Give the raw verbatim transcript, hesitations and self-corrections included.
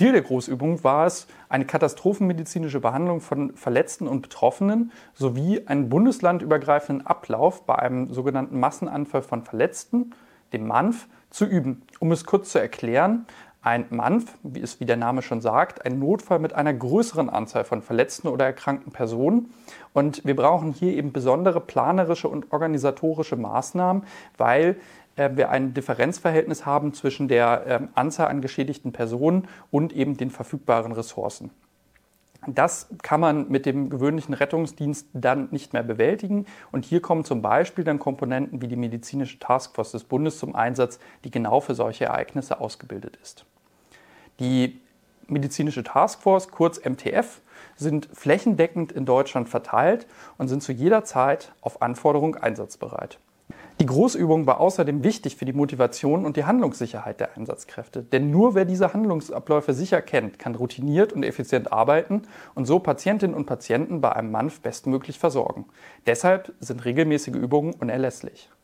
Ziel der Großübung war es, eine katastrophenmedizinische Behandlung von Verletzten und Betroffenen sowie einen bundeslandübergreifenden Ablauf bei einem sogenannten Massenanfall von Verletzten, dem M A N F, zu üben. Um es kurz zu erklären, ein M A N F, wie es wie der Name schon sagt, ein Notfall mit einer größeren Anzahl von verletzten oder erkrankten Personen. Und wir brauchen hier eben besondere planerische und organisatorische Maßnahmen, weil wir ein Differenzverhältnis haben zwischen der Anzahl an geschädigten Personen und eben den verfügbaren Ressourcen. Das kann man mit dem gewöhnlichen Rettungsdienst dann nicht mehr bewältigen. Und hier kommen zum Beispiel dann Komponenten wie die medizinische Taskforce des Bundes zum Einsatz, die genau für solche Ereignisse ausgebildet ist. Die medizinische Taskforce, kurz M T F, sind flächendeckend in Deutschland verteilt und sind zu jeder Zeit auf Anforderung einsatzbereit. Die Großübung war außerdem wichtig für die Motivation und die Handlungssicherheit der Einsatzkräfte. Denn nur wer diese Handlungsabläufe sicher kennt, kann routiniert und effizient arbeiten und so Patientinnen und Patienten bei einem M A N F bestmöglich versorgen. Deshalb sind regelmäßige Übungen unerlässlich.